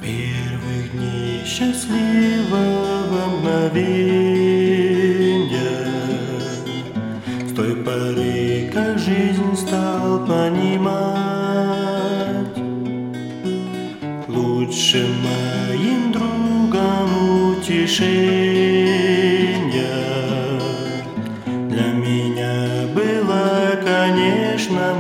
Первых дней счастливого мгновенья, с той поры, как жизнь стал понимать, лучшим моим другом утешения для меня была, конечно,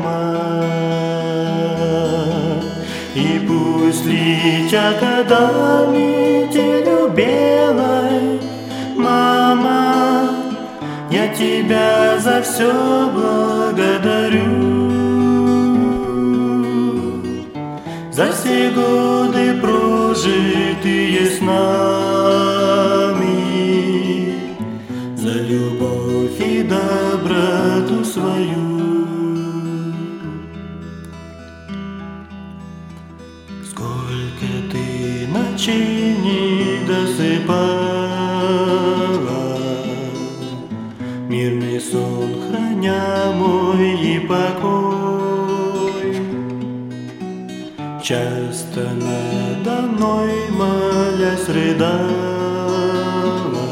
мать. И пусть летят годами метелью белой, мама, я тебя за все благодарю, за все годы, прожитые с нами, за любовь и доброту свою. Сколько ты ночей не досыпала, мирный сон храня мой и покой. Часто надо мной, молясь, рыдала,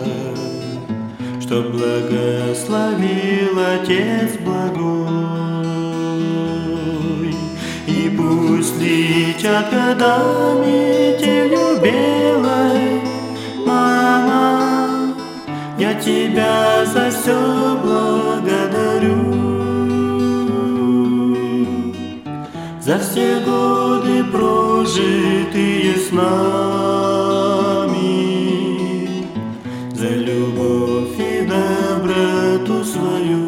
чтоб благословил Отец благой. И пусть летят годами метелью белой, мама, я тебя за все благодарю, за все годы, прожитые с нами, за любовь и доброту свою.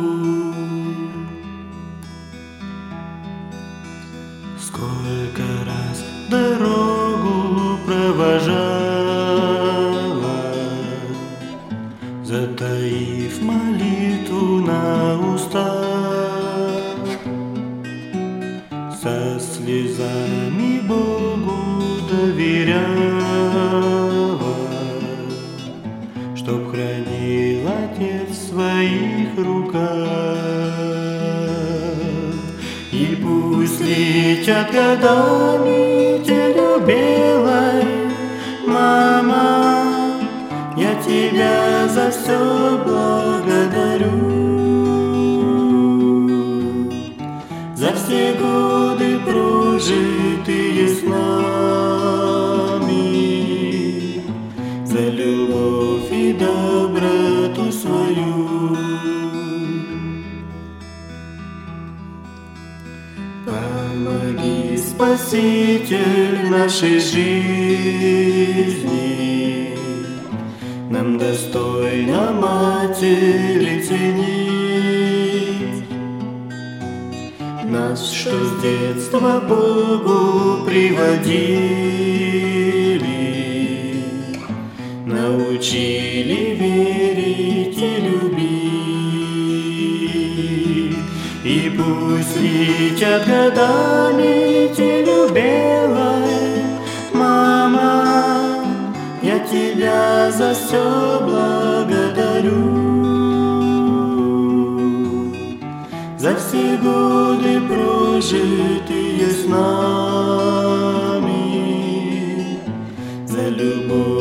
Сколько раз дорогу провожала, затаив молитву на устах, со слезами Богу доверяла, чтоб хранил Отец в своих руках. И пусть летят годами метелью белой, мама, я тебя за все благодарю, за все годы, прожитые с нами, за любовь и доброту свою. Помоги, Спаситель нашей жизни, нам достойно Матери ценить нас, что с детства Богу приводили, научили верить и любить. И пусть летят годами метелью белой, мама, я тебя за все благодарю, за все годы, прожитые с нами, за любовь